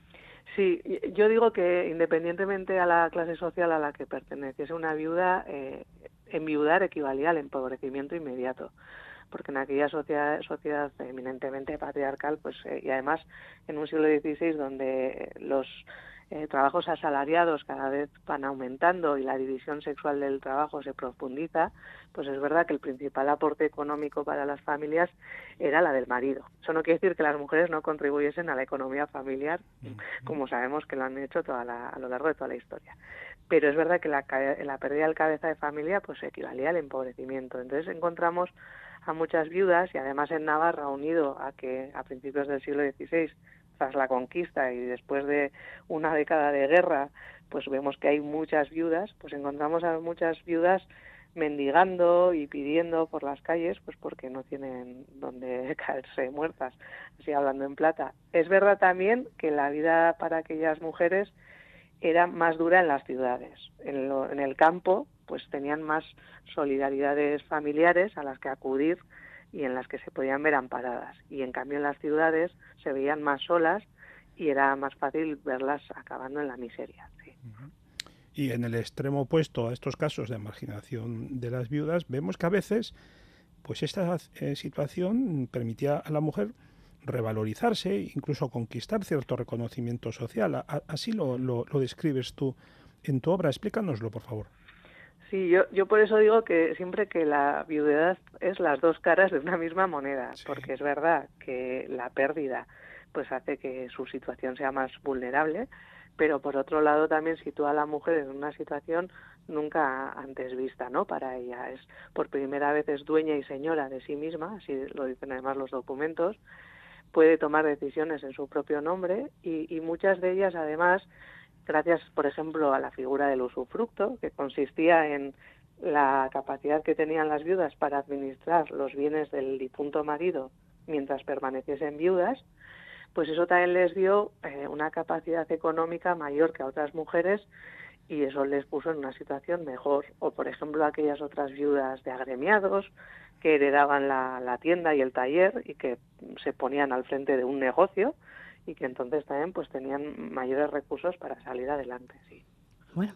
Sí, yo digo que independientemente a la clase social a la que perteneciese una viuda, eh, enviudar equivalía al empobrecimiento inmediato, porque en aquella sociedad, sociedad eminentemente patriarcal, pues eh, y además en un siglo dieciséis donde los eh, trabajos asalariados cada vez van aumentando y la división sexual del trabajo se profundiza, pues es verdad que el principal aporte económico para las familias era la del marido. Eso no quiere decir que las mujeres no contribuyesen a la economía familiar, como sabemos que lo han hecho toda la, a lo largo de toda la historia. Pero es verdad que la, la pérdida del cabeza de familia pues equivalía al empobrecimiento. Entonces encontramos a muchas viudas, y además en Navarra, unido a que a principios del siglo dieciséis, tras la conquista y después de una década de guerra, pues vemos que hay muchas viudas, pues encontramos a muchas viudas mendigando y pidiendo por las calles, pues porque no tienen donde caerse muertas, así hablando en plata. Es verdad también que la vida para aquellas mujeres era más dura en las ciudades. En, lo, en el campo, pues tenían más solidaridades familiares a las que acudir y en las que se podían ver amparadas. Y en cambio en las ciudades se veían más solas y era más fácil verlas acabando en la miseria. Sí. Uh-huh. Y en el extremo opuesto a estos casos de marginación de las viudas, vemos que a veces pues esta eh, situación permitía a la mujer revalorizarse, incluso conquistar cierto reconocimiento social. A, así lo, lo, lo describes tú en tu obra. Explícanoslo, por favor. Sí, yo, yo por eso digo que siempre que la viudedad es las dos caras de una misma moneda, sí, porque es verdad que la pérdida pues hace que su situación sea más vulnerable, pero por otro lado también sitúa a la mujer en una situación nunca antes vista, ¿no? Para ella es por primera vez es dueña y señora de sí misma, así lo dicen además los documentos, puede tomar decisiones en su propio nombre y, y muchas de ellas además, gracias, por ejemplo, a la figura del usufructo, que consistía en la capacidad que tenían las viudas para administrar los bienes del difunto marido mientras permaneciesen viudas, pues eso también les dio eh, una capacidad económica mayor que a otras mujeres y eso les puso en una situación mejor. O, por ejemplo, aquellas otras viudas de agremiados que heredaban la, la tienda y el taller y que se ponían al frente de un negocio y que entonces también pues tenían mayores recursos para salir adelante, sí. Bueno,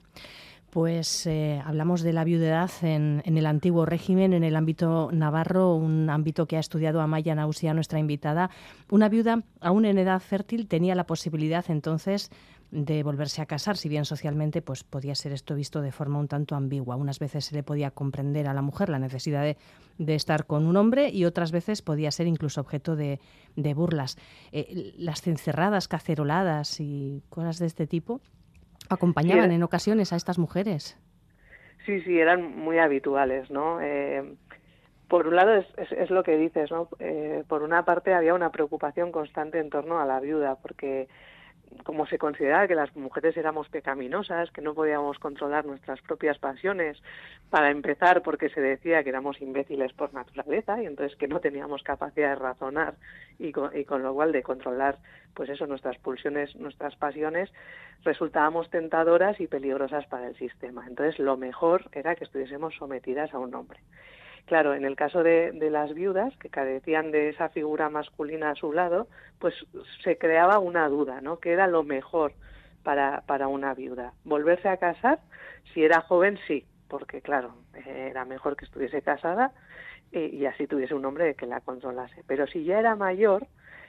pues eh, hablamos de la viudedad en, en el antiguo régimen, en el ámbito navarro, un ámbito que ha estudiado Amaia Nausía, nuestra invitada. Una viuda, aún en edad fértil, tenía la posibilidad entonces de volverse a casar, si bien socialmente pues podía ser esto visto de forma un tanto ambigua. Unas veces se le podía comprender a la mujer la necesidad de, de estar con un hombre y otras veces podía ser incluso objeto de, de burlas. Eh, las cencerradas, caceroladas y cosas de este tipo acompañaban sí, en ocasiones a estas mujeres. Sí, sí, eran muy habituales, ¿no? Eh, por un lado es, es, es lo que dices, ¿no? Eh, por una parte había una preocupación constante en torno a la viuda, porque como se consideraba que las mujeres éramos pecaminosas, que no podíamos controlar nuestras propias pasiones, para empezar porque se decía que éramos imbéciles por naturaleza y entonces que no teníamos capacidad de razonar y con, y con lo cual de controlar pues eso, nuestras pulsiones, nuestras pasiones, resultábamos tentadoras y peligrosas para el sistema. Entonces lo mejor era que estuviésemos sometidas a un hombre. Claro, en el caso de, de las viudas, que carecían de esa figura masculina a su lado, pues se creaba una duda, ¿no? ¿Qué era lo mejor para, para una viuda? ¿Volverse a casar? Si era joven, sí, porque claro, era mejor que estuviese casada eh, y así tuviese un hombre que la controlase. Pero si ya era mayor,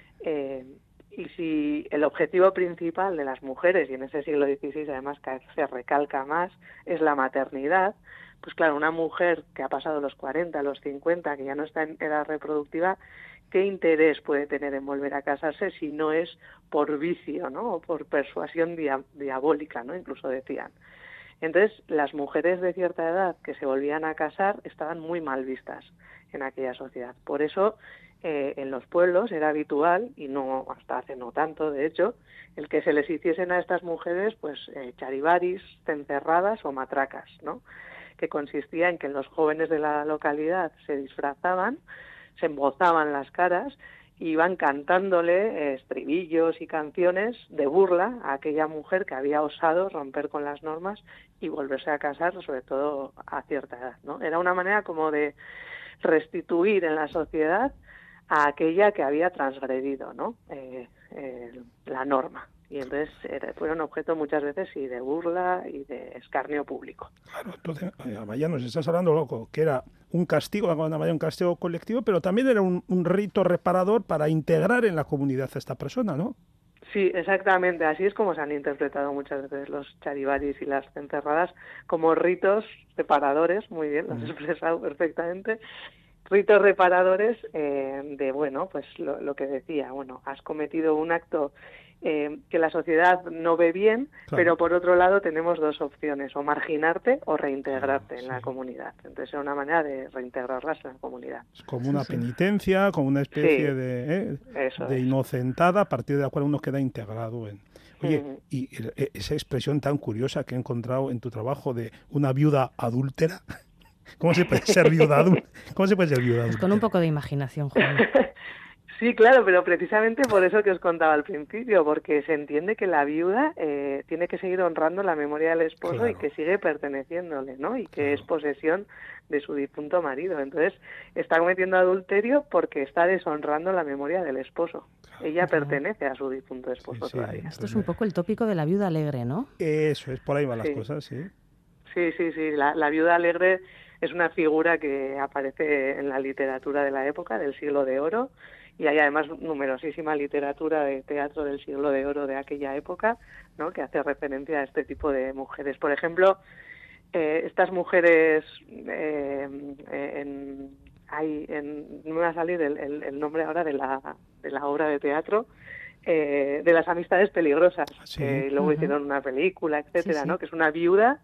eh, y si el objetivo principal de las mujeres, y en ese siglo dieciséis además cada vez se recalca más, es la maternidad, pues claro, una mujer que ha pasado los cuarenta, los cincuenta, que ya no está en edad reproductiva, ¿qué interés puede tener en volver a casarse si no es por vicio, ¿no? O por persuasión dia- diabólica, ¿no? Incluso decían. Entonces, las mujeres de cierta edad que se volvían a casar estaban muy mal vistas en aquella sociedad. Por eso, eh, en los pueblos era habitual, y no hasta hace no tanto, de hecho, el que se les hiciesen a estas mujeres, pues, eh, charivaris, cencerradas o matracas, ¿no? Que consistía en que los jóvenes de la localidad se disfrazaban, se embozaban las caras y iban cantándole eh, estribillos y canciones de burla a aquella mujer que había osado romper con las normas y volverse a casar, sobre todo a cierta edad, ¿no? Era una manera como de restituir en la sociedad a aquella que había transgredido, ¿no? eh, eh, la norma. Y entonces era, fueron objeto muchas veces y de burla y de escarnio público. Claro, entonces, eh, Amaya, nos estás hablando, loco, que era un castigo, Amaya, un castigo colectivo, pero también era un, un rito reparador para integrar en la comunidad a esta persona, ¿no? Sí, exactamente. Así es como se han interpretado muchas veces los charivaris y las cencerradas, como ritos reparadores, muy bien, lo has expresado perfectamente, ritos reparadores eh, de, bueno, pues lo, lo que decía, bueno, has cometido un acto eh, que la sociedad no ve bien, claro, pero por otro lado tenemos dos opciones, o marginarte o reintegrarte ah, en sí. la comunidad. Entonces era una manera de reintegrarlas en la comunidad. Es como una sí, penitencia, como una especie sí, de, eh, de inocentada, a partir de la cual uno queda integrado en... Oye, uh-huh. y esa expresión tan curiosa que he encontrado en tu trabajo de una viuda adúltera... ¿Cómo se puede ser viuda adúltera? ¿Cómo se puede ser viuda adúltera? Con un poco de imaginación, Juan. Sí, claro, pero precisamente por eso que os contaba al principio, porque se entiende que la viuda eh, tiene que seguir honrando la memoria del esposo, claro, y que sigue perteneciéndole, ¿no? Y que claro, es posesión de su difunto marido. Entonces, está cometiendo adulterio porque está deshonrando la memoria del esposo. Claro, Ella claro. pertenece a su difunto esposo sí, sí, todavía. Esto es un poco el tópico de la viuda alegre, ¿no? Eso es, por ahí van sí. las cosas, sí. Sí, sí, sí. La, la viuda alegre es una figura que aparece en la literatura de la época, del siglo de oro, y hay además numerosísima literatura de teatro del siglo de oro de aquella época, ¿no?, que hace referencia a este tipo de mujeres. Por ejemplo, eh, estas mujeres, eh, en, hay, en, no me va a salir el, el, el nombre ahora de la, de la obra de teatro, eh, de las amistades peligrosas, sí. que luego uh-huh. hicieron una película, etcétera, sí, sí. ¿no?, que es una viuda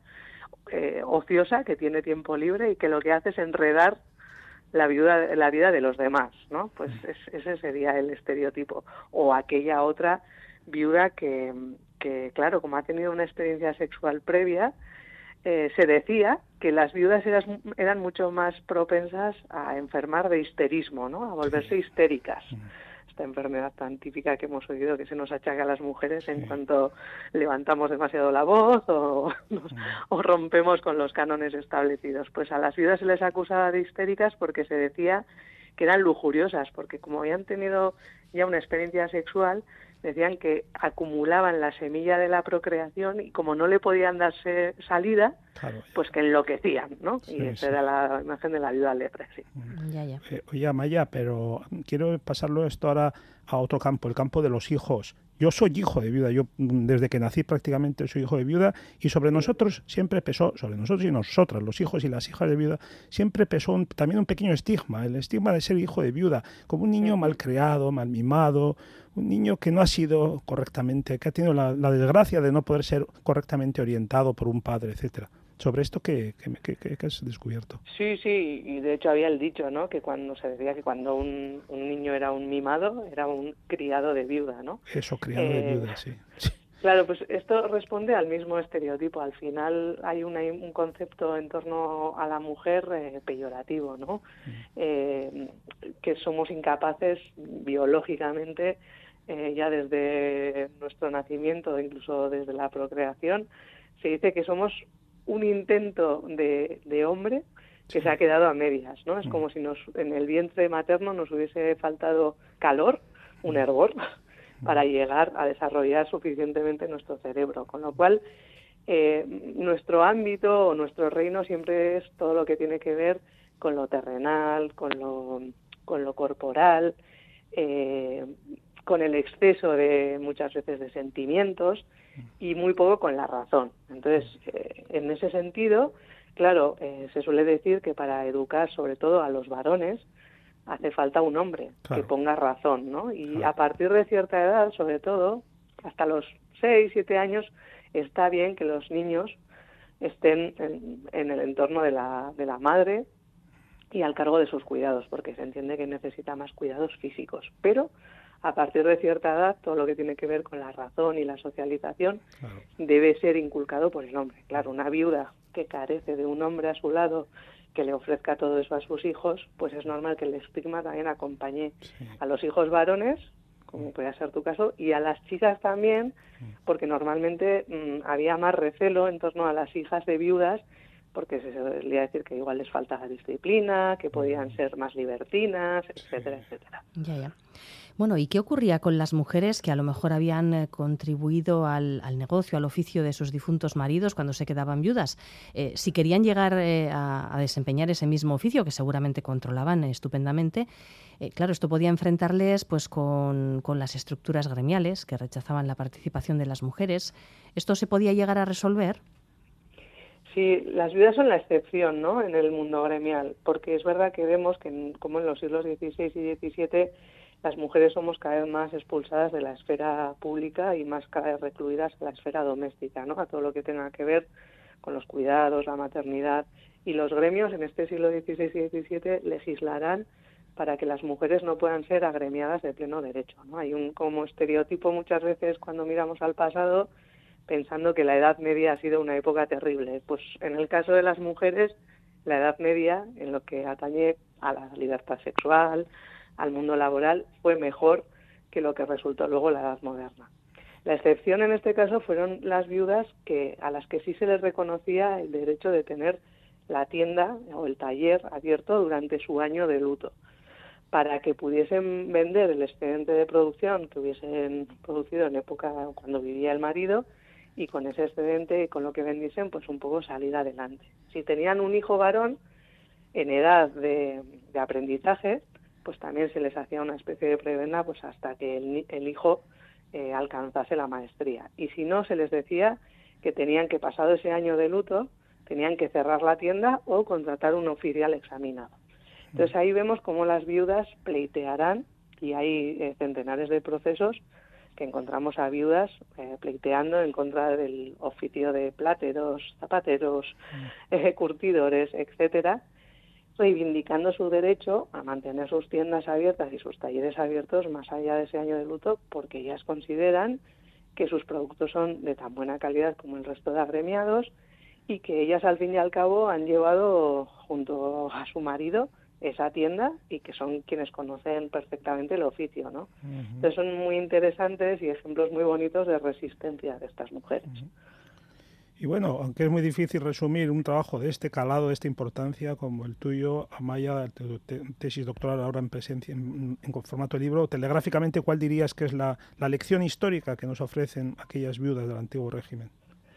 eh, ociosa que tiene tiempo libre y que lo que hace es enredar la viuda, la vida de los demás, ¿no? Pues es, ese sería el estereotipo. O aquella otra viuda que, que, claro, como ha tenido una experiencia sexual previa, eh, se decía que las viudas eran, eran mucho más propensas a enfermar de histerismo, ¿no?, a volverse histéricas. Esta enfermedad tan típica que hemos oído que se nos achaca a las mujeres en sí. cuanto levantamos demasiado la voz o, nos, o rompemos con los cánones establecidos. Pues a las viudas se les acusaba de histéricas porque se decía que eran lujuriosas, porque como habían tenido ya una experiencia sexual, decían que acumulaban la semilla de la procreación y como no le podían darse salida, claro, pues que enloquecían, ¿no? Sí, y esa sí. era la imagen de la viuda alegre, sí. Ya, ya. Eh, oye, Amaya, pero quiero pasarlo esto ahora a otro campo, el campo de los hijos. Yo soy hijo de viuda, yo desde que nací prácticamente soy hijo de viuda y sobre nosotros siempre pesó, sobre nosotros y nosotras, los hijos y las hijas de viuda, siempre pesó un, también un pequeño estigma, el estigma de ser hijo de viuda, como un niño mal creado, mal mimado, un niño que no ha sido correctamente, que ha tenido la, la desgracia de no poder ser correctamente orientado por un padre, etcétera. Sobre esto, ¿qué, qué, qué, qué has descubierto? Sí, sí, y de hecho había el dicho, ¿no? Que cuando se decía que cuando un, un niño era un mimado, era un criado de viuda, ¿no? Eso, criado eh, de viuda, sí. sí. Claro, pues esto responde al mismo estereotipo. Al final hay una, un concepto en torno a la mujer eh, peyorativo, ¿no? Mm. Eh, que somos incapaces biológicamente, eh, ya desde nuestro nacimiento, incluso desde la procreación, se dice que somos un intento de, de hombre que sí. se ha quedado a medias, ¿no? Es mm. como si nos, en el vientre materno nos hubiese faltado calor, un hervor, para llegar a desarrollar suficientemente nuestro cerebro. Con lo cual, eh, nuestro ámbito o nuestro reino siempre es todo lo que tiene que ver con lo terrenal, con lo, con lo corporal, eh, con el exceso de muchas veces de sentimientos y muy poco con la razón. Entonces, eh, en ese sentido, claro, eh, se suele decir que para educar sobre todo a los varones hace falta un hombre claro. que ponga razón, ¿no? Y claro. a partir de cierta edad, sobre todo, hasta los seis, siete años, está bien que los niños estén en, en el entorno de la, de la madre y al cargo de sus cuidados, porque se entiende que necesita más cuidados físicos. Pero a partir de cierta edad, todo lo que tiene que ver con la razón y la socialización claro. debe ser inculcado por el hombre. Claro, una viuda que carece de un hombre a su lado que le ofrezca todo eso a sus hijos, pues es normal que el estigma también acompañe sí. a los hijos varones, como puede ser tu caso, y a las chicas también, porque normalmente mmm, había más recelo en torno a las hijas de viudas, porque se solía decir que igual les faltaba disciplina, que podían ser más libertinas, etcétera, sí. etcétera. Ya, ya. Bueno, ¿y qué ocurría con las mujeres que a lo mejor habían eh, contribuido al, al negocio, al oficio de sus difuntos maridos cuando se quedaban viudas? Eh, si querían llegar eh, a, a desempeñar ese mismo oficio, que seguramente controlaban eh, estupendamente, eh, claro, esto podía enfrentarles pues con, con las estructuras gremiales que rechazaban la participación de las mujeres. ¿Esto se podía llegar a resolver? Sí, las viudas son la excepción, ¿no?, en el mundo gremial, porque es verdad que vemos que en, como en los siglos dieciséis y diecisiete las mujeres somos cada vez más expulsadas de la esfera pública y más cada vez recluidas a la esfera doméstica, ¿no?, a todo lo que tenga que ver con los cuidados, la maternidad, y los gremios en este siglo dieciséis y diecisiete legislarán para que las mujeres no puedan ser agremiadas de pleno derecho, ¿no? Hay un como estereotipo muchas veces cuando miramos al pasado pensando que la Edad Media ha sido una época terrible. Pues en el caso de las mujeres, la Edad Media, en lo que atañe a la libertad sexual, al mundo laboral, fue mejor que lo que resultó luego la Edad Moderna. La excepción en este caso fueron las viudas que a las que sí se les reconocía el derecho de tener la tienda o el taller abierto durante su año de luto, para que pudiesen vender el excedente de producción que hubiesen producido en época cuando vivía el marido, y con ese excedente y con lo que vendiesen, pues un poco salir adelante. Si tenían un hijo varón en edad de, de aprendizaje, pues también se les hacía una especie de prebenda pues hasta que el, el hijo eh, alcanzase la maestría. Y si no, se les decía que tenían que, pasado ese año de luto, tenían que cerrar la tienda o contratar un oficial examinado. Entonces ahí vemos cómo las viudas pleitearán, y hay eh, centenares de procesos que encontramos a viudas eh, pleiteando en contra del oficio de plateros, zapateros, mm. eh, curtidores, etcétera, reivindicando su derecho a mantener sus tiendas abiertas y sus talleres abiertos más allá de ese año de luto, porque ellas consideran que sus productos son de tan buena calidad como el resto de agremiados y que ellas al fin y al cabo han llevado junto a su marido esa tienda y que son quienes conocen perfectamente el oficio, ¿no? Uh-huh. Entonces son muy interesantes y ejemplos muy bonitos de resistencia de estas mujeres. Uh-huh. Y bueno, aunque es muy difícil resumir un trabajo de este calado, de esta importancia como el tuyo, Amaya, tu tesis doctoral ahora en presencia, en, en formato de libro, telegráficamente, ¿cuál dirías que es la, la lección histórica que nos ofrecen aquellas viudas del antiguo régimen?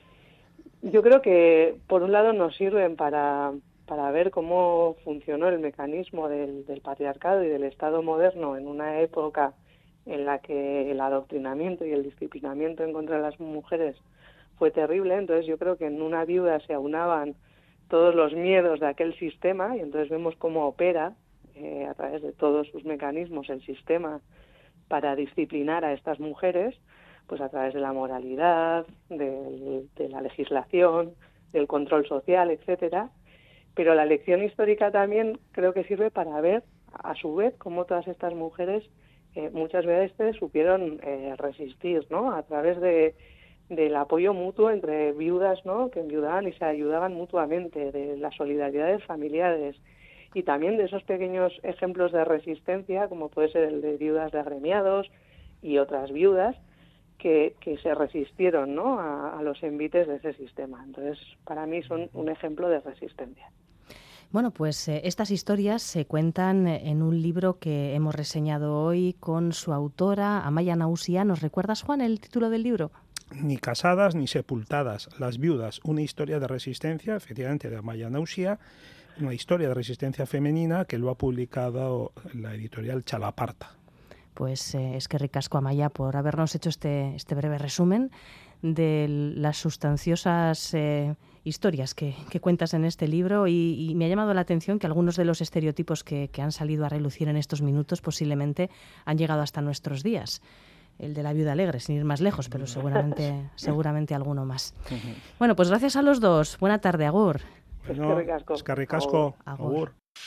Yo creo que, por un lado, nos sirven para... para ver cómo funcionó el mecanismo del, del patriarcado y del Estado moderno en una época en la que el adoctrinamiento y el disciplinamiento en contra de las mujeres fue terrible. Entonces yo creo que en una viuda se aunaban todos los miedos de aquel sistema y entonces vemos cómo opera eh, a través de todos sus mecanismos el sistema para disciplinar a estas mujeres, pues a través de la moralidad, de, de la legislación, del control social, etcétera. Pero la lección histórica también creo que sirve para ver, a su vez, cómo todas estas mujeres eh, muchas veces supieron eh, resistir, ¿no? A través de del apoyo mutuo entre viudas, ¿no? Que enviudaban y se ayudaban mutuamente, de las solidaridades familiares y también de esos pequeños ejemplos de resistencia, como puede ser el de viudas de agremiados y otras viudas, que, que se resistieron, ¿no? a, a los envites de ese sistema. Entonces, para mí son un ejemplo de resistencia. Bueno, pues eh, estas historias se cuentan en un libro que hemos reseñado hoy con su autora, Amaia Nausía. ¿Nos recuerdas, Juan, el título del libro? Ni casadas ni sepultadas, las viudas, una historia de resistencia, efectivamente, de Amaia Nausía, una historia de resistencia femenina que lo ha publicado la editorial Chalaparta. Pues eh, es que ricasco, Amaia, por habernos hecho este, este breve resumen de las sustanciosas eh, historias que, que cuentas en este libro y, y me ha llamado la atención que algunos de los estereotipos que, que han salido a relucir en estos minutos posiblemente han llegado hasta nuestros días. El de la viuda alegre, sin ir más lejos, pero seguramente seguramente alguno más. Bueno, pues gracias a los dos. Buena tarde, agur. Bueno, es que ricasco, agur. agur.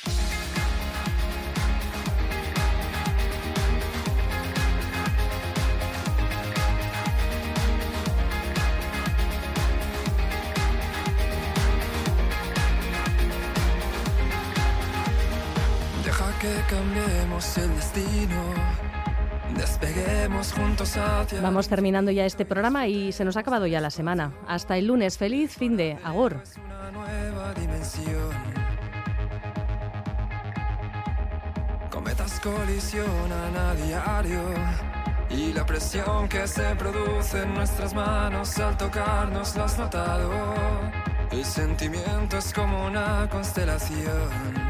Que cambiemos el destino, despeguemos juntos hacia... Vamos terminando ya este programa y se nos ha acabado ya la semana. Hasta el lunes. Feliz fin de agur. Una nueva dimensión. Cometas colisionan a diario y la presión que se produce en nuestras manos al tocarnos lo has notado. El sentimiento es como una constelación.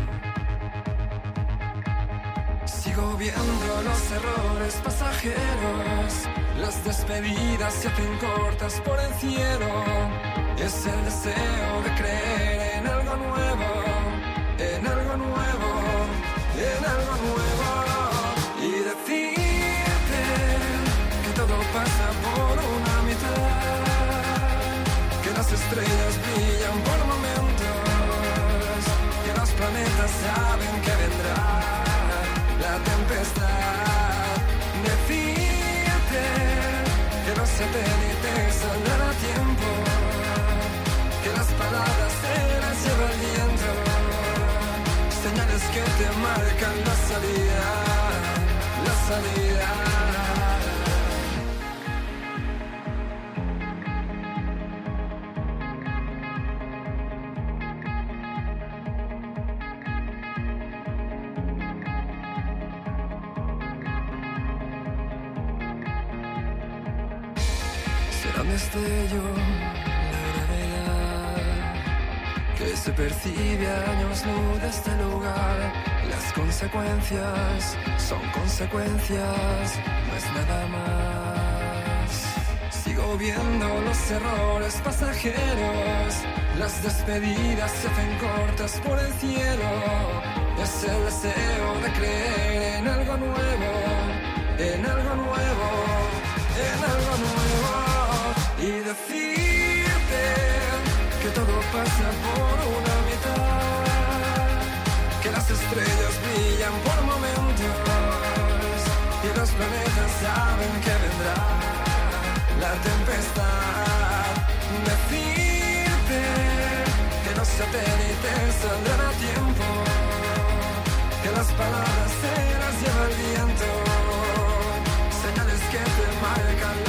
Sigo viendo los errores pasajeros, las despedidas se hacen cortas por el cielo. Es el deseo de creer en algo nuevo, en algo nuevo, en algo nuevo. Y decirte que todo pasa por una mitad, que las estrellas brillan por momentos, que los planetas saben que vendrá la tempestad. Decirte que los satélites saldrán a tiempo, que las palabras se las lleva el viento, señales que te marcan la salida, la salida. Un destello, la gravedad que se percibe a años luz de este lugar. Las consecuencias son consecuencias, no es nada más. Sigo viendo los errores pasajeros, las despedidas se hacen cortas por el cielo. Es el deseo de creer en algo nuevo, en algo nuevo, en algo nuevo. Y decirte que todo pasa por una mitad, que las estrellas brillan por momentos y los planetas saben que vendrá la tempestad. Decirte que los satélites saldrán a tiempo, que las palabras se las lleva el viento, señales que te marcan